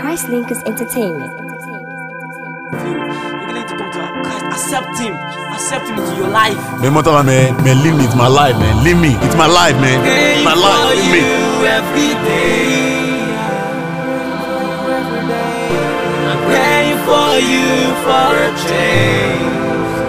Christ Linkers Entertainment. You need to come to Christ. Accept him into your life. Man, leave me. It's my life, man. Leave me. It's my life, man. It's my life. Leave me. Every day. I'm praying for you for a change.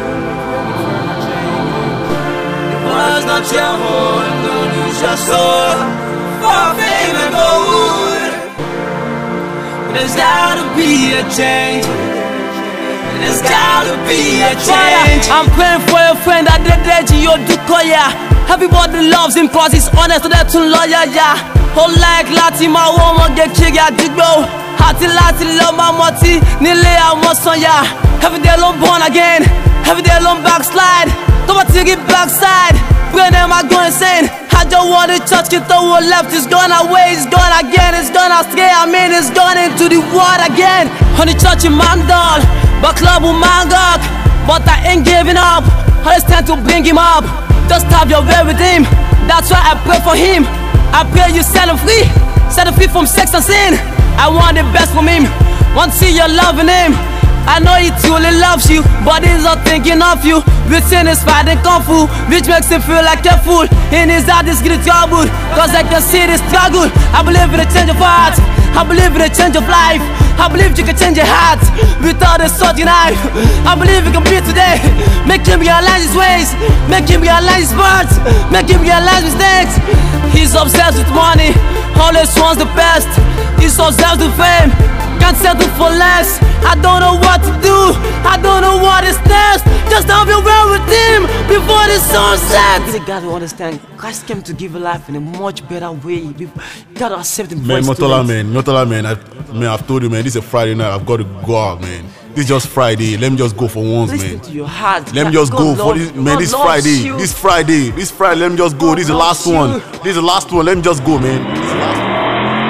It was not your own. Don't lose your soul for fame and gold. There's gotta be a change. There's gotta be a change. I'm praying for a friend that did you do koya. Everybody loves him cause he's honest, so that's too loyal, yeah. Whole like Lati, my woman get kicked out to go. Hati Lati, love my moti, Nile, I want son, yeah. Every day alone born again, every day alone backslide. Come on, take it backside. When am I going insane? I don't want the church, get the one left. It's gone away, it's gone again, it's gone astray. I mean, it's gone into the water again. On the church in Mandal, but club with Mangok. But I ain't giving up, I just tend to bring him up. Just have your way with him, that's why I pray for him. I pray you set him free from sex and sin. I want the best from him, want to see you loving him. I know he truly loves you, but he's not thinking of you. Within his fighting kung fu, which makes him feel like a fool. In his heart is getting trouble, cause I can see the struggle. I believe in a change of heart, I believe in a change of life. I believe you can change your heart without a sword knife. I believe you can be today, make him realize his ways, make him realize his words, make him realize mistakes. He's obsessed with money, always wants the best. He's obsessed with fame, can't settle for less. I don't know what to do, I don't know what is next. Just have your way with him before the sun sets. You gotta understand, Christ came to give you life in a much better way. You gotta accept him. Man, Motola, man, I've told you, man, this is a Friday night. I've got to go out, man. This is just Friday. Let me just go for once, Listen man. to your heart. Let me just go for this, man. This Friday, let me just go. This is the last one. This is the last one. Let me just go, man. This is the last one.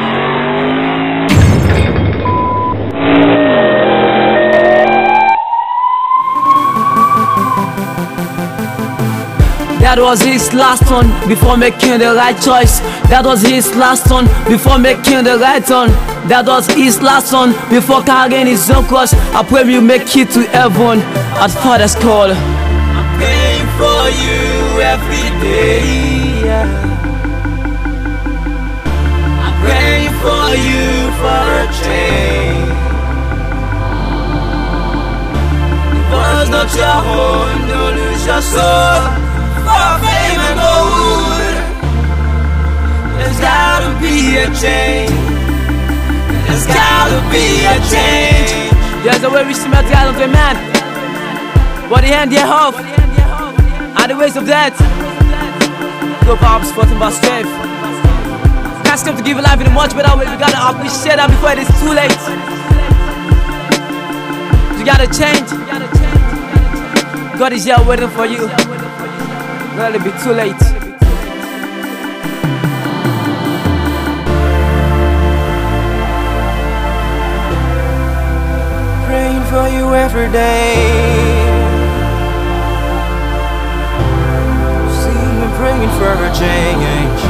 That was his last one before making the right choice. That was his last one before making the right one. That was his last one before carrying his own cross. I pray you make it to heaven at Father's call. I'm praying for you every day. I'm praying for you for a change. It was not your own, don't lose your soul for fame and gold. There's gotta be a change. There's gotta be a change. There's a way we smell the of a man, but the hand thereof are the ways of death. Go Bob's fighting by strength. God's come to give you life in a much better way. We gotta appreciate that before it is too late. You gotta change. God is here waiting for you. Will it be too late? Praying for you every day. See me praying for a change.